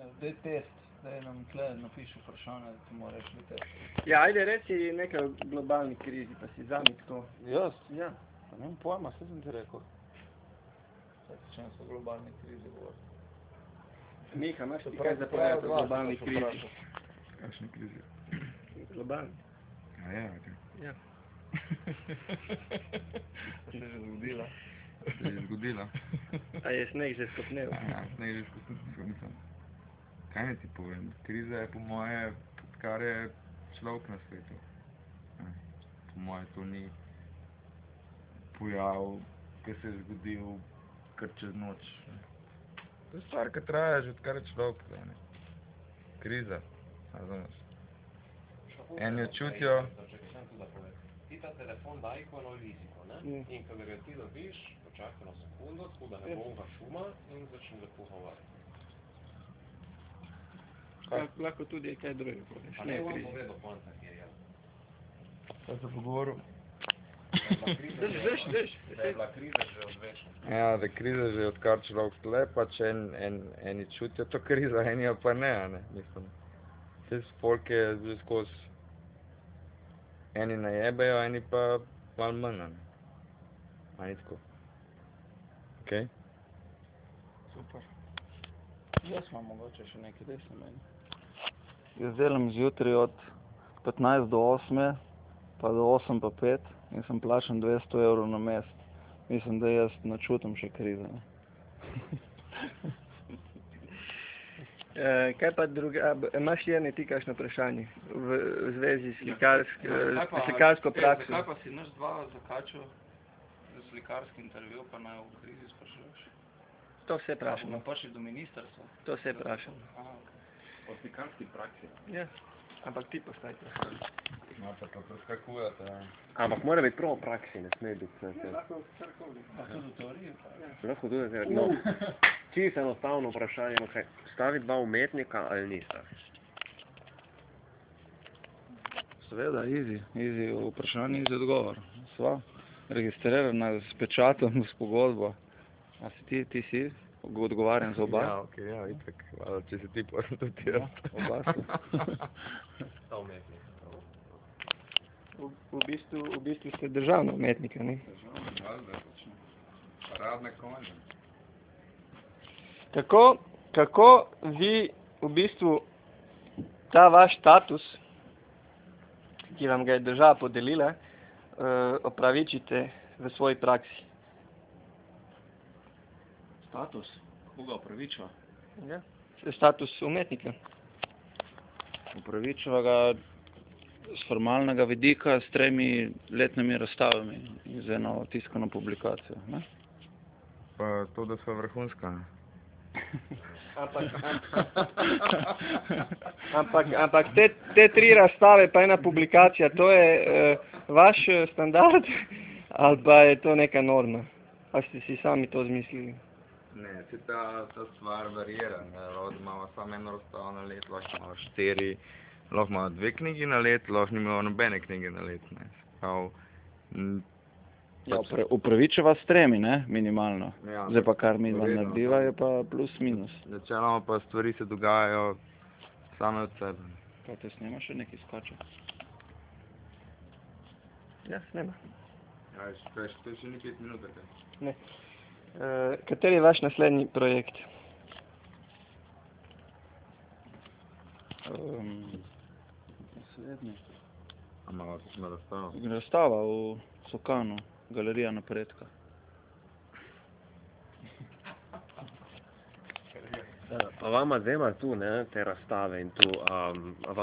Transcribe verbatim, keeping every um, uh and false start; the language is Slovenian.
Daj test, daj nam tle napiši vprašanje, da ti mora rešiti test. Ja, ajde reci nekaj o globalni krizi, pa si zami tako. Jaz? Ja. Pa nemam pojma, vse sem ti rekel. Zdaj se čem so globalni krizi govoriti. Miha, imaš ti kaj zapovedati o globalni krizi? Kakšne krize? Globalni. A ja, te. Ja. Se je že zgodila. Se je zgodila. A je sneg že skopnel? Ja, sneg že skopnel. Kaj ne ti povem? Kriza je po moje, kar je človek na svetu. Po moje to ni pojav, ki se je zgodil kar čez noč. To je stvar, ki traja že odkar je človek. Ne? Kriza, razumeš? Eni čutijo... Ti ta telefon da ikono riziko, ne? Mm. In ko ga ti dobiš, počakaj na sekundo, tako da ne bo ga šuma in začne lepo govoriti. Lahko tudi kaj druge poveš. A ne bom povedal konca, kjer je. Kaj se pogovoril? Drž, drž, drž. Da je bila kriza že od večnosti. Ja, da je kriza že odkar človek tle, pa če en, en, eni čutijo to krizo, eni pa ne, ne, mislim. Vse folk je že skozi eni najebejo, eni pa malo manj, ne. A ni tako. Okej? Super. Jaz imam mogoče še nekaj desno meni. Jaz delam zjutraj od petnajst do osme, pa do osem pa pet in sem plačan dvesto evrov na mesec. Mislim, da jaz ne čutim še krize, ne. Uh, kaj pa druga, imaš Jernej ti kakšno vprašanje v, v zvezi s slikarsk, Ja, uh, slikarsko prakso? Zakaj pa si naš dva zakačil za slikarski intervju, pa naj v krizi sprašuješ? To vse prašam. Pa bomo prišli do ministrstva. To vse prašam. Aha, okay. O slikarski praksi. Ja, ampak ti postaj to. No, pa to preskakujete, ja. Ampak mora biti prav v praksi, ne sme biti vse to. Lahko karkoli. A tudi v teoriji? Lahko tudi zdaj, no. Čisto enostavno vprašanje, okay. Stavi dva umetnika ali nista? Seveda, easy. Easy vprašanje, easy odgovor. Sva registrirana s pečatom, s pogodbo. A si ti, ti si? Odgovarjam za oba? Ja, okej, okay, ja, itak. Hvala, če si ti potem tudi jaz. Ja, oba sta. Sta umetnika. V, v, bistvu, v bistvu ste državna umetnika, ne? Državno, valjda, točno. Paradne konje. Kako, kako vi v bistvu ta vaš status, ki vam ga je država podelila, uh, opravičite v svoji praksi? Status? Koga upravičava? Ja. Status umetnika. Upravičava ga z formalnega vidika s tremi letnimi razstavami in z eno tiskano publikacijo, ne? Pa to, da sva vrhunska, ne? Ampak, ampak, ampak te, te tri razstave pa ena publikacija, to je uh, vaš standard ali pa je to neka norma? A ste si sami to zmislili? Ne, se ta, ta stvar varira, ne, lahko imamo samo eno razstavo na let, lahko imamo štiri, lahko imamo dve knjigi na let, lahko nimamo nobene knjige na let, ne. Prav, m, Ja, upra, upravičava s tremi, ne, minimalno. Ja, Zdaj pa kar mi dva verjetno, narediva, no. je pa plus minus. Načeloma pa stvari se dogajajo same od sebe. Kaj te snema še nekaj skoča? Ja, snema. Ja, še, to je še ni pet minut, kaj? Ne. Uh, kateri je vaš naslednji projekt? Um, naslednji. A malo smo razstavo? Razstava v Sokanu, Galerija napredka. Pa vama dvema tu, ne, te razstave in tu, um,